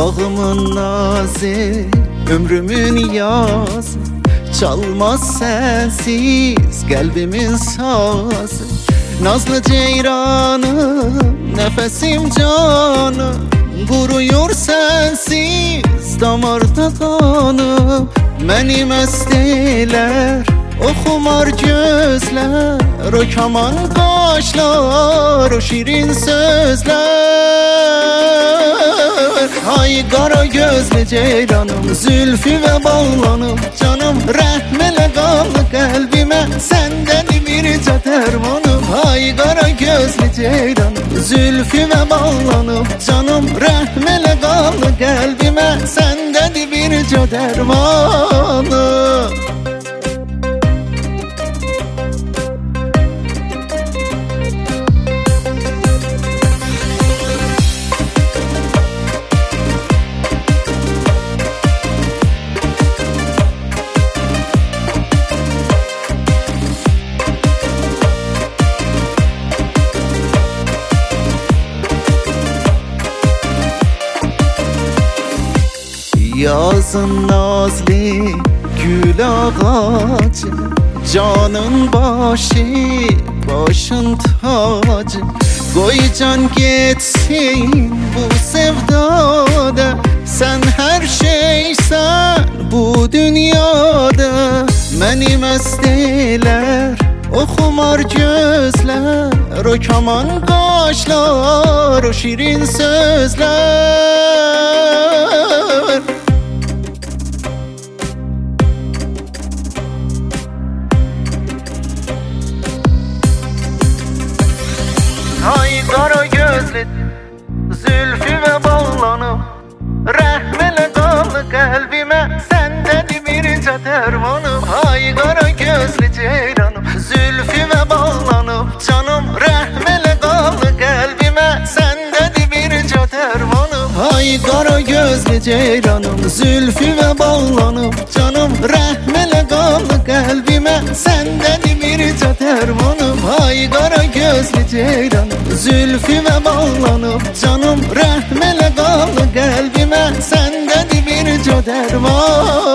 Bağımın nazı, ömrümün yazı, çalmaz sensiz kalbimin sazı. Nazlı ceyranım, nefesim canım, kuruyor sensiz damarda kanım. Məni məst eylər o xumar gözlər, o kaman qaşlar, o şirin sözlər. Ay qara gözlü ceyranım, zülfü və bağlanım canım, rəhm elə qaldı qəlbimə, səndədir bircə dərmanım. Ay qara gözlü ceyranım, zülfü və bağlanım canım, rəhm elə qaldı qəlbimə, səndədir bircə dərmanım. Yazın nazlı gül ağacı, canın başı, başın tacı. Qoy can geçsin bu sevdada, sen her şeysen bu dünyada. Məni məst eylər o xumar gözlər, o kaman qaşlar, o şirin sözlər. Ay qara gözlü, zülfü və bağlanım, rəhm elə qaldı qəlbimə, səndədir bircə dərmanım. Ay qara gözlü ceyranım, zülfü və bağlanım canım, rəhm elə qaldı qəlbimə, səndədir bircə dərmanım. Ay qara gözlü ceyranım, zülfü və bağlanım canım, rəhm elə qaldı qəlbimə, səndədir bircə dərmanım. Ay qara gözlü ceyranım, zülfü və bağlanıb canım, rəhm elə qaldı qəlbimə, səndədir bircə dərman.